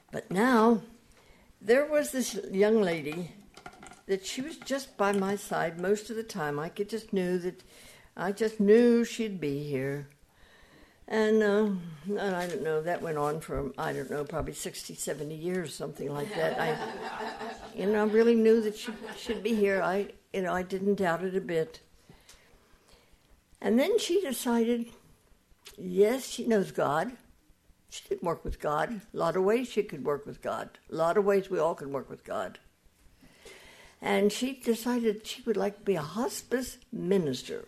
But now, there was this young lady that she was just by my side most of the time. I just knew she'd be here. And I don't know, that went on for, probably 60, 70 years, something like that. I really knew that she'd be here. I didn't doubt it a bit. And then she decided, yes, she knows God. She can work with God. A lot of ways she could work with God. A lot of ways we all can work with God. And she decided she would like to be a hospice minister.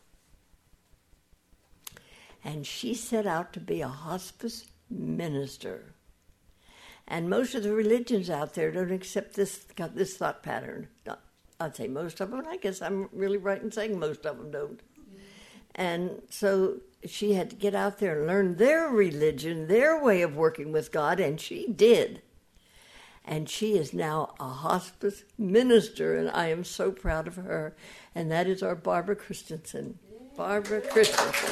And she set out to be a hospice minister. And most of the religions out there don't accept this thought pattern. I'd say most of them. I guess I'm really right in saying most of them don't. And so she had to get out there and learn their religion, their way of working with God, and she did. And she is now a hospice minister, and I am so proud of her. And that is our Barbara Christensen. Barbara Christensen.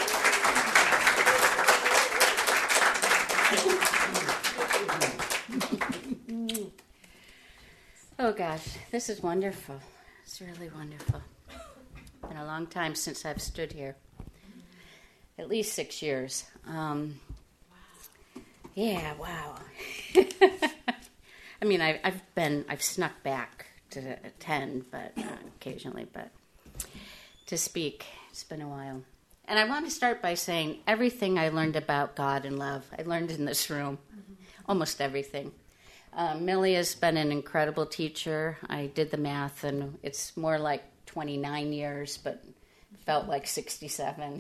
Oh gosh, this is wonderful. It's really wonderful. It's been a long time since I've stood here. At least 6 years. Yeah, wow. I mean, I've snuck back to attend, but occasionally, but to speak, it's been a while. And I want to start by saying everything I learned about God and love, I learned in this room, almost everything. Millie has been an incredible teacher. I did the math, and it's more like 29 years, but felt like 67.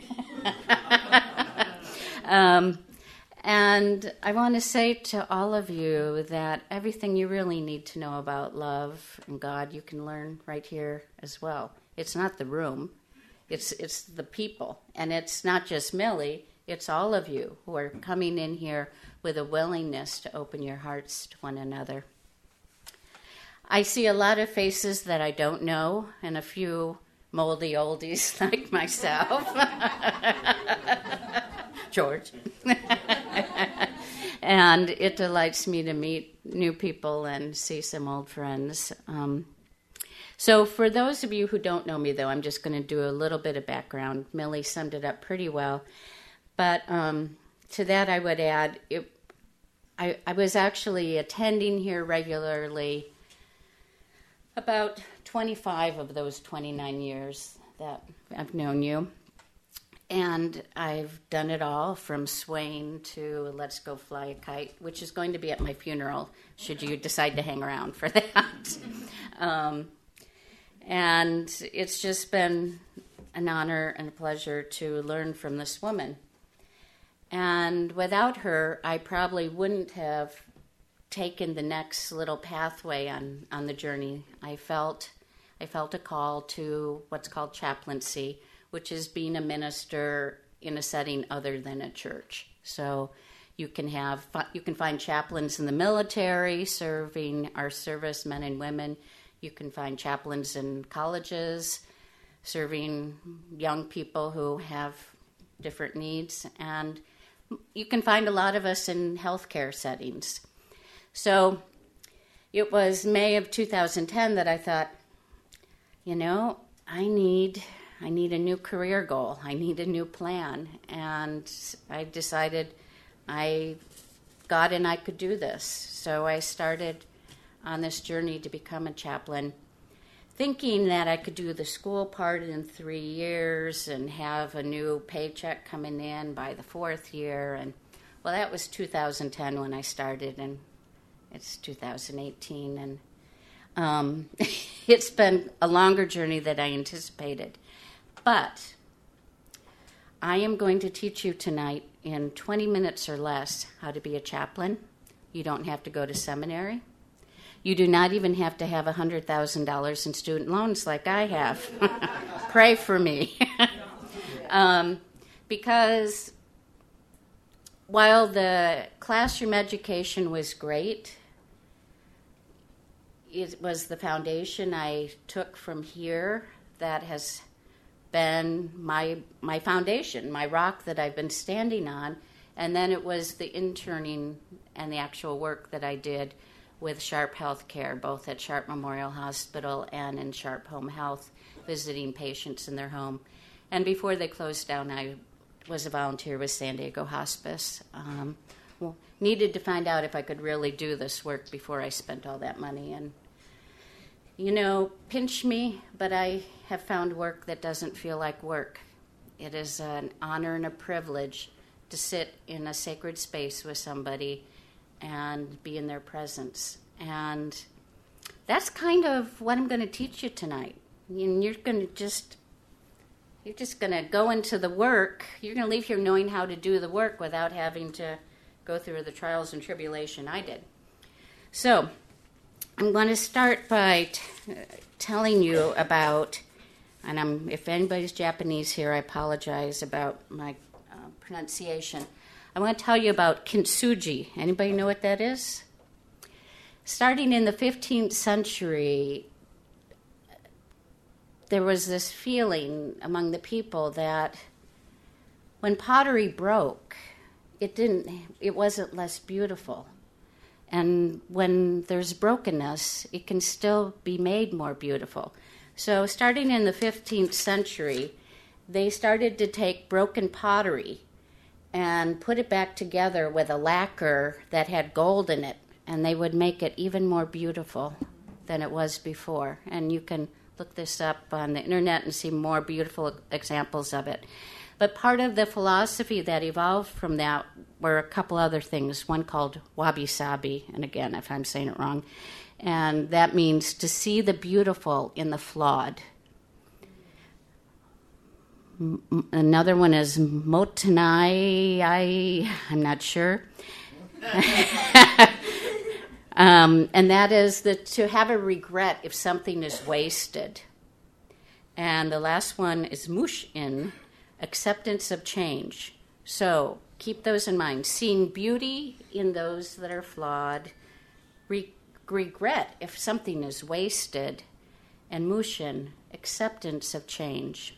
And I want to say to all of you that everything you really need to know about love and God, you can learn right here as well. It's not the room. It's the people. And it's not just Millie. It's all of you who are coming in here with a willingness to open your hearts to one another. I see a lot of faces that I don't know and a few moldy oldies like myself. George. And it delights me to meet new people and see some old friends. So for those of you who don't know me, though, I'm just going to do a little bit of background. Millie summed it up pretty well. But to that I would add, I was actually attending here regularly about 25 of those 29 years that I've known you. And I've done it all from swaying to Let's Go Fly a Kite, which is going to be at my funeral, should you decide to hang around for that. And it's just been an honor and a pleasure to learn from this woman. And without her, I probably wouldn't have taken the next little pathway on the journey. I felt a call to what's called chaplaincy, which is being a minister in a setting other than a church. So you can find chaplains in the military serving our servicemen and women. You can find chaplains in colleges serving young people who have different needs, and you can find a lot of us in healthcare settings. So it was May of 2010 that I thought, I need a new career goal. I need a new plan. And I decided God and I could do this. So I started on this journey to become a chaplain, thinking that I could do the school part in 3 years and have a new paycheck coming in by the 4th year. And well, that was 2010 when I started, and it's 2018. And it's been a longer journey than I anticipated. But I am going to teach you tonight in 20 minutes or less how to be a chaplain. You don't have to go to seminary. You do not even have to have $100,000 in student loans like I have. Pray for me. Because while the classroom education was great, it was the foundation I took from here that has been my foundation, my rock that I've been standing on, And then it was the interning and the actual work that I did with Sharp Healthcare, both at Sharp Memorial Hospital and in Sharp Home Health, visiting patients in their home. And before they closed down, I was a volunteer with San Diego Hospice. Needed to find out if I could really do this work before I spent all that money. And, pinch me, but I have found work that doesn't feel like work. It is an honor and a privilege to sit in a sacred space with somebody and be in their presence. And that's kind of what I'm going to teach you tonight. And you're just going to go into the work. You're going to leave here knowing how to do the work without having to go through the trials and tribulation I did. So I'm going to start by telling you about, and if anybody's Japanese here, I apologize about my pronunciation. I want to tell you about kintsugi. Anybody know what that is? Starting in the 15th century, there was this feeling among the people that when pottery broke, it wasn't less beautiful. And when there's brokenness, it can still be made more beautiful. So starting in the 15th century, they started to take broken pottery and put it back together with a lacquer that had gold in it, and they would make it even more beautiful than it was before. And you can look this up on the internet and see more beautiful examples of it. But part of the philosophy that evolved from that were a couple other things, one called wabi-sabi, and again, if I'm saying it wrong, and that means to see the beautiful in the flawed. Another one is motenai, I'm not sure. And that is to have a regret if something is wasted. And the last one is mushin, acceptance of change. So keep those in mind. Seeing beauty in those that are flawed, regret if something is wasted, and mushin, acceptance of change.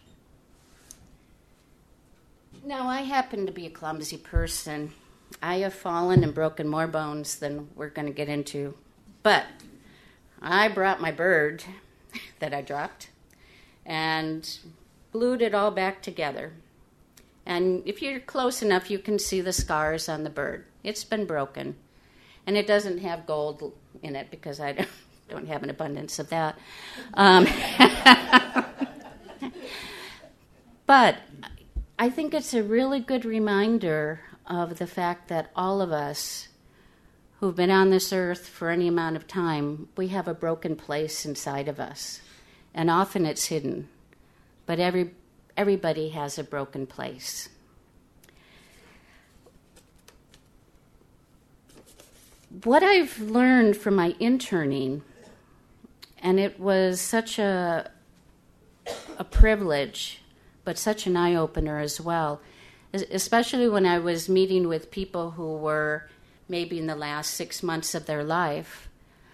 Now, I happen to be a clumsy person. I have fallen and broken more bones than we're going to get into. But I brought my bird that I dropped and glued it all back together. And if you're close enough, you can see the scars on the bird. It's been broken. And it doesn't have gold in it because I don't have an abundance of that. But I think it's a really good reminder of the fact that all of us who've been on this earth for any amount of time, we have a broken place inside of us. And often it's hidden. But everybody has a broken place. What I've learned from my interning, and it was such a privilege, but such an eye-opener as well, especially when I was meeting with people who were maybe in the last 6 months of their life,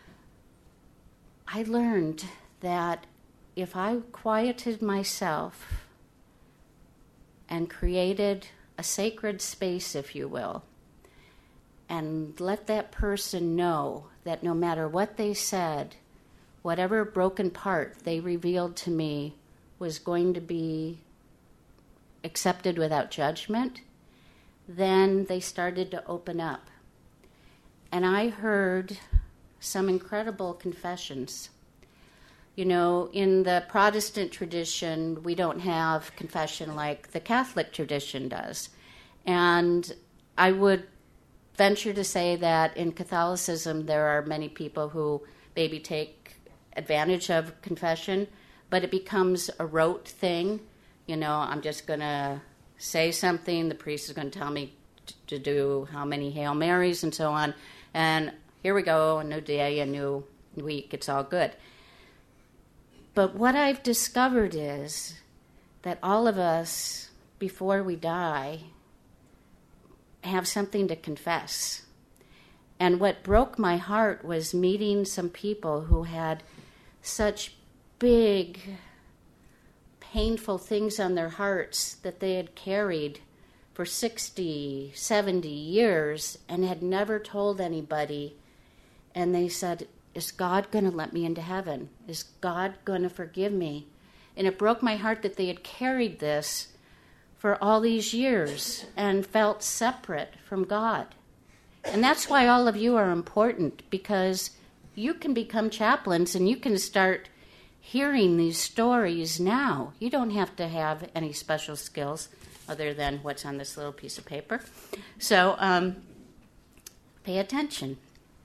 I learned that if I quieted myself and created a sacred space, if you will, and let that person know that no matter what they said, whatever broken part they revealed to me was going to be accepted without judgment, then they started to open up. And I heard some incredible confessions. You know, in the Protestant tradition, we don't have confession like the Catholic tradition does. And I would venture to say that in Catholicism, there are many people who maybe take advantage of confession, but it becomes a rote thing. You know, I'm just going to say something, the priest is going to tell me to do how many Hail Marys and so on, and here we go, a new day, a new week, it's all good. But what I've discovered is that all of us, before we die, have something to confess. And what broke my heart was meeting some people who had such big, painful things on their hearts that they had carried for 60, 70 years and had never told anybody. And they said, is God going to let me into heaven? Is God going to forgive me? And it broke my heart that they had carried this for all these years and felt separate from God. And that's why all of you are important, because you can become chaplains and you can start hearing these stories now. You don't have to have any special skills other than what's on this little piece of paper. So pay attention.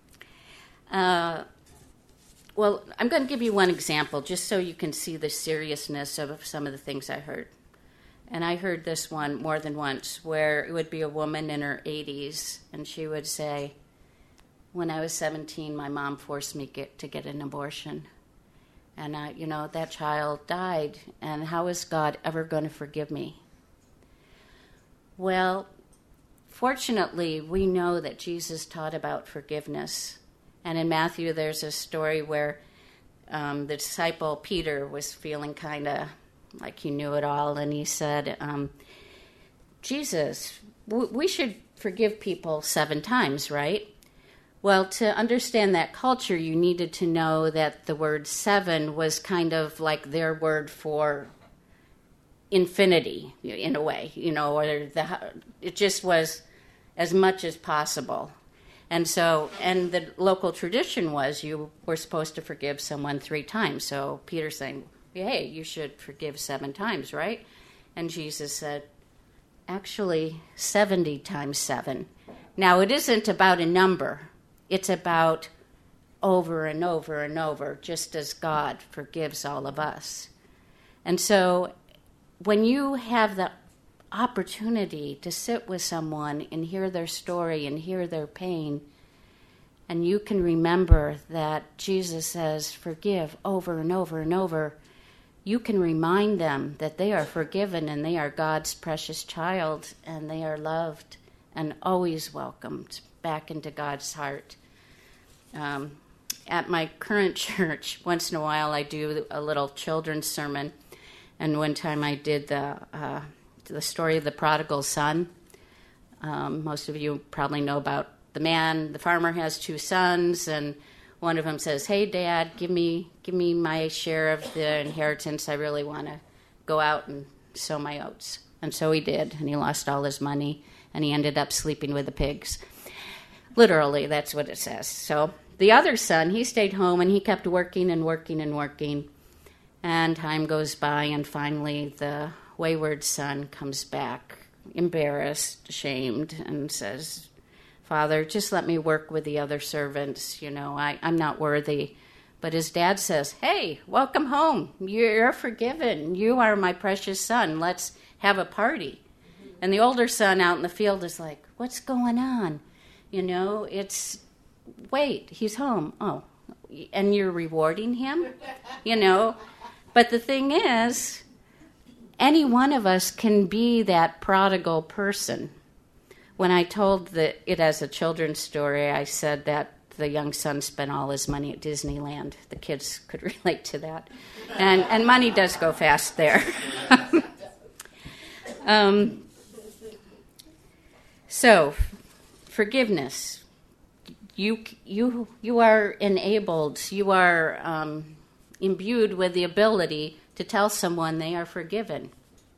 Well, I'm going to give you one example just so you can see the seriousness of some of the things I heard. And I heard this one more than once, where it would be a woman in her 80s, and she would say, when I was 17, my mom forced me to get an abortion. And, that child died, and how is God ever going to forgive me? Well, fortunately, we know that Jesus taught about forgiveness. And in Matthew, there's a story where the disciple Peter was feeling kind of like he knew it all, and he said, Jesus, we should forgive people 7 times, right? Well, to understand that culture, you needed to know that the word 7 was kind of like their word for infinity, in a way, or it just was as much as possible. And the local tradition was you were supposed to forgive someone 3 times. So Peter's saying, hey, you should forgive 7 times, right? And Jesus said, actually, 70 times 7. Now, it isn't about a number. It's about over and over and over, just as God forgives all of us. And so when you have the opportunity to sit with someone and hear their story and hear their pain, and you can remember that Jesus says, forgive over and over and over, you can remind them that they are forgiven and they are God's precious child and they are loved and always welcomed back into God's heart. At my current church, once in a while I do a little children's sermon, and one time I did the story of the prodigal son. Most of you probably know about the farmer has 2 sons, and one of them says, hey, Dad, give me my share of the inheritance. I really want to go out and sow my oats. And so he did, and he lost all his money, and he ended up sleeping with the pigs. Literally, that's what it says. So the other son, he stayed home, and he kept working and working and working. And time goes by, and finally the wayward son comes back, embarrassed, ashamed, and says, Father, just let me work with the other servants. I'm not worthy. But his dad says, hey, welcome home. You're forgiven. You are my precious son. Let's have a party. And the older son out in the field is like, what's going on? Wait, he's home. Oh, and you're rewarding him? But the thing is, any one of us can be that prodigal person. When I told it as a children's story, I said that the young son spent all his money at Disneyland. The kids could relate to that. And money does go fast there. So, forgiveness. You are enabled, you are imbued with the ability to tell someone they are forgiven.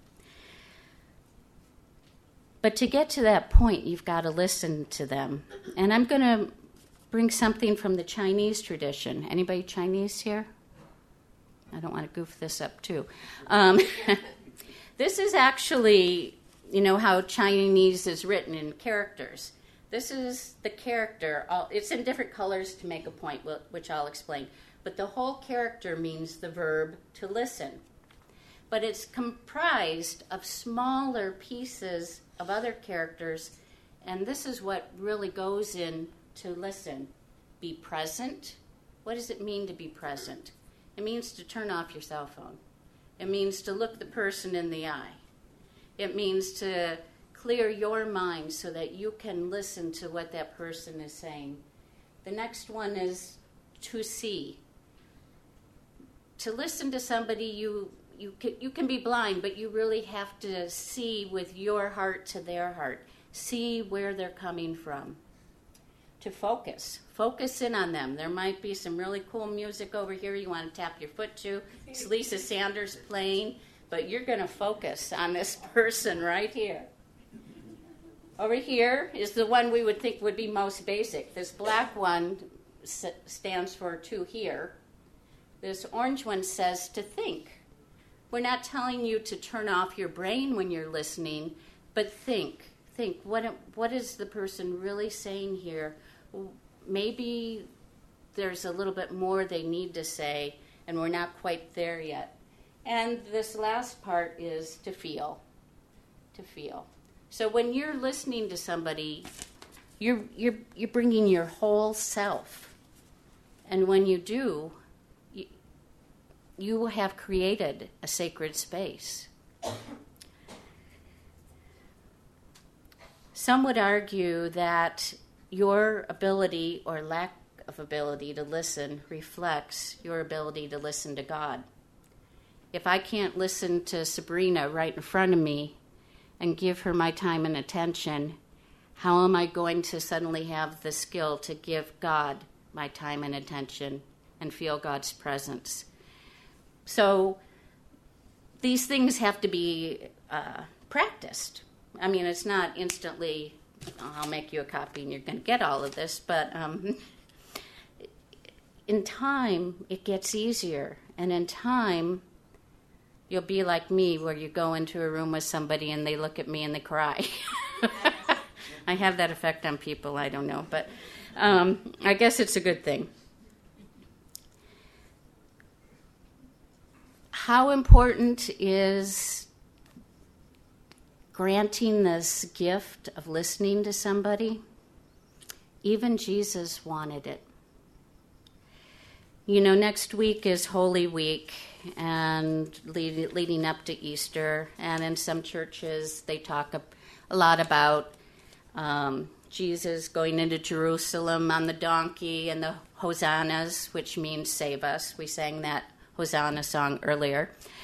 But to get to that point, you've got to listen to them. And I'm going to bring something from the Chinese tradition. Anybody Chinese here? I don't want to goof this up, too. This is actually, how Chinese is written in characters. This is the character. It's in different colors to make a point, which I'll explain. But the whole character means the verb to listen. But it's comprised of smaller pieces of other characters, and this is what really goes in to listen. Be present. What does it mean to be present? It means to turn off your cell phone. It means to look the person in the eye. It means to clear your mind so that you can listen to what that person is saying. The next one is to see. To listen to somebody, you can be blind, but you really have to see with your heart to their heart. See where they're coming from. To focus in on them. There might be some really cool music over here you want to tap your foot to. It's Lisa Sanders playing, but you're going to focus on this person right here. Over here is the one we would think would be most basic. This black one stands for to hear. This orange one says to think. We're not telling you to turn off your brain when you're listening, but think. What is the person really saying here? Maybe there's a little bit more they need to say, and we're not quite there yet. And this last part is to feel. To feel. So when you're listening to somebody, you're bringing your whole self. And when you do, you have created a sacred space. Some would argue that your ability or lack of ability to listen reflects your ability to listen to God. If I can't listen to Sabrina right in front of me and give her my time and attention, how am I going to suddenly have the skill to give God my time and attention and feel God's presence? So these things have to be practiced. I mean, it's not instantly, I'll make you a copy and you're going to get all of this, but in time, it gets easier. And in time, you'll be like me, where you go into a room with somebody and they look at me and they cry. I have that effect on people, I don't know, but I guess it's a good thing. How important is granting this gift of listening to somebody? Even Jesus wanted it. You know, next week is Holy Week and leading up to Easter, and in some churches they talk a lot about Jesus going into Jerusalem on the donkey and the hosannas, which means save us. We sang that Hosanna song earlier.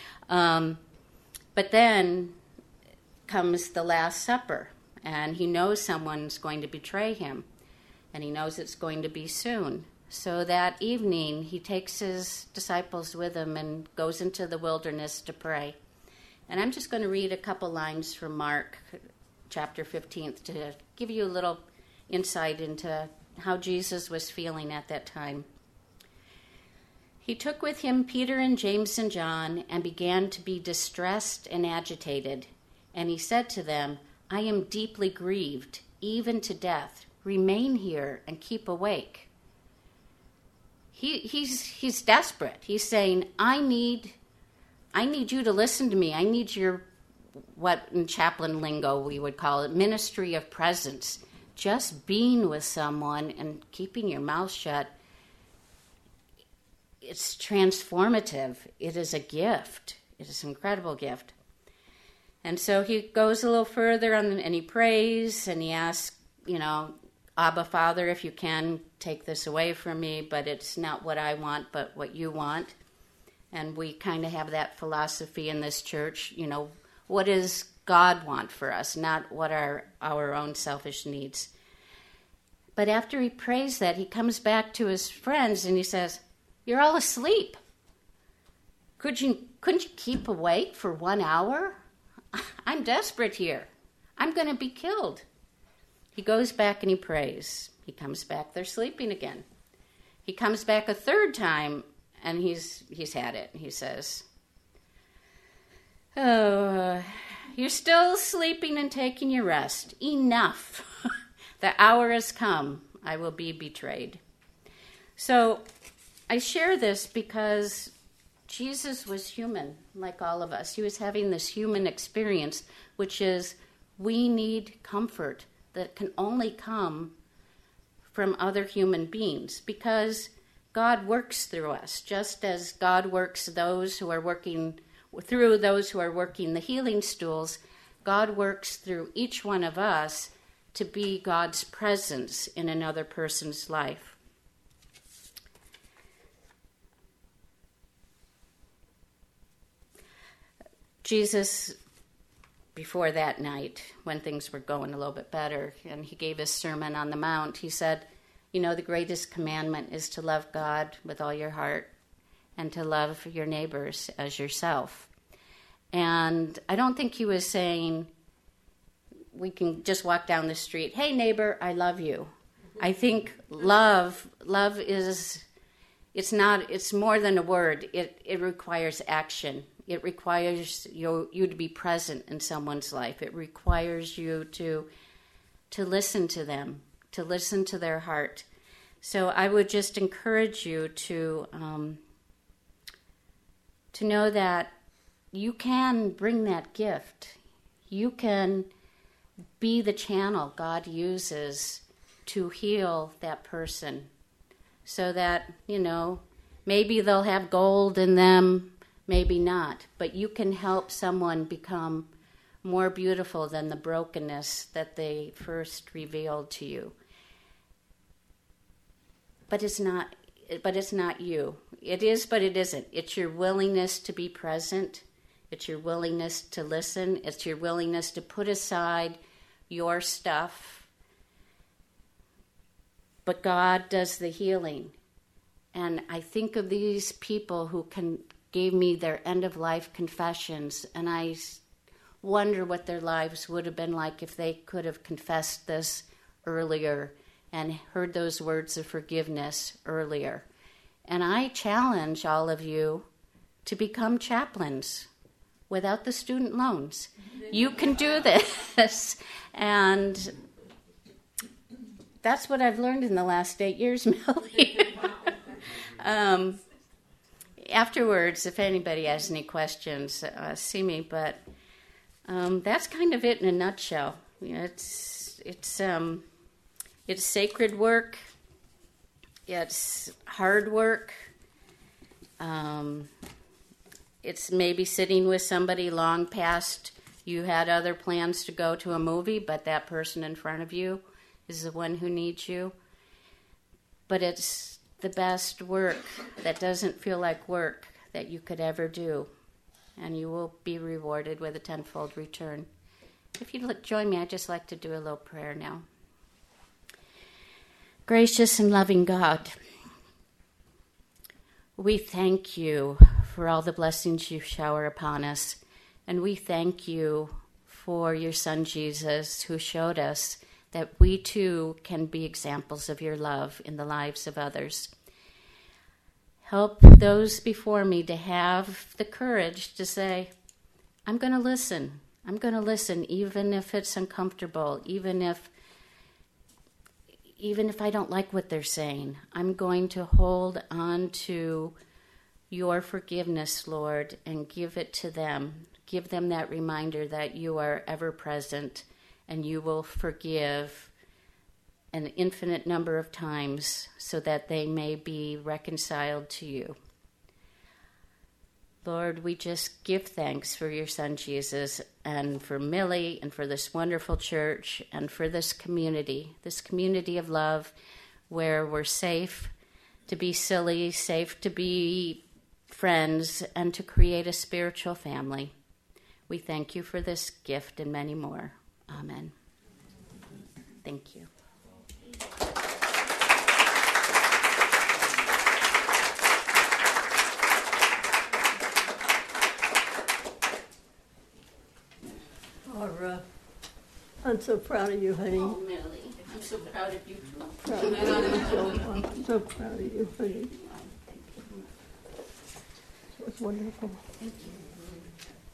But then comes the Last Supper, and he knows someone's going to betray him, and he knows it's going to be soon. So that evening, he takes his disciples with him and goes into the wilderness to pray. And I'm just going to read a couple lines from Mark chapter 15 to give you a little insight into how Jesus was feeling at that time. He took with him Peter and James and John and began to be distressed and agitated. And he said to them, I am deeply grieved, even to death. Remain here and keep awake. He's desperate. He's saying, I need you to listen to me. I need your, what in chaplain lingo we would call it, ministry of presence. Just being with someone and keeping your mouth shut, it's transformative. It is a gift. It is an incredible gift. And so he goes a little further and he prays and he asks, Abba, Father, if you can, take this away from me, but it's not what I want, but what you want. And we kind of have that philosophy in this church, what does God want for us, not what are our own selfish needs. But after he prays that, he comes back to his friends and he says, you're all asleep. Couldn't you keep awake for 1 hour? I'm desperate here. I'm going to be killed. He goes back and he prays. He comes back, they're sleeping again. He comes back a third time and he's had it. He says, oh, you're still sleeping and taking your rest. Enough. The hour has come. I will be betrayed. So I share this because Jesus was human, like all of us. He was having this human experience, which is we need comfort that can only come from other human beings, because God works through us, just as God works those who are working through those who are working the healing stools. God works through each one of us to be God's presence in another person's life. Jesus, before that night, when things were going a little bit better, and he gave his Sermon on the Mount, he said, the greatest commandment is to love God with all your heart and to love your neighbors as yourself. And I don't think he was saying we can just walk down the street, hey, neighbor, I love you. I think love is, it's more than a word. It requires action. It requires you to be present in someone's life. It requires you to listen to them, to listen to their heart. So I would just encourage you to know that you can bring that gift. You can be the channel God uses to heal that person so that, maybe they'll have gold in them, maybe not. But you can help someone become more beautiful than the brokenness that they first revealed to you. But it's not you. It is, but it isn't. It's your willingness to be present. It's your willingness to listen. It's your willingness to put aside your stuff. But God does the healing. And I think of these people who gave me their end-of-life confessions, and I wonder what their lives would have been like if they could have confessed this earlier and heard those words of forgiveness earlier. And I challenge all of you to become chaplains without the student loans. You can do this. And that's what I've learned in the last 8 years, Millie. Afterwards, if anybody has any questions, see me. But that's kind of it in a nutshell. It's sacred work. It's hard work. It's maybe sitting with somebody long past you had other plans to go to a movie, but that person in front of you is the one who needs you. But it's the best work that doesn't feel like work that you could ever do. And you will be rewarded with a tenfold return. If you'd join me, I'd just like to do a little prayer now. Gracious and loving God, we thank you for all the blessings you shower upon us. And we thank you for your Son, Jesus, who showed us that we too can be examples of your love in the lives of others. Help those before me to have the courage to say, I'm going to listen. I'm going to listen even if it's uncomfortable, even if I don't like what they're saying. I'm going to hold on to your forgiveness, Lord, and give it to them. Give them that reminder that you are ever present and you will forgive an infinite number of times so that they may be reconciled to you. Lord, we just give thanks for your Son, Jesus, and for Millie, and for this wonderful church, and for this community of love where we're safe to be silly, safe to be friends, and to create a spiritual family. We thank you for this gift and many more. Amen. Thank you. Laura, I'm so proud of you, honey. Oh, Millie, I'm so proud of you too. Proud of you. I'm so proud of you, honey. It was wonderful. Thank you.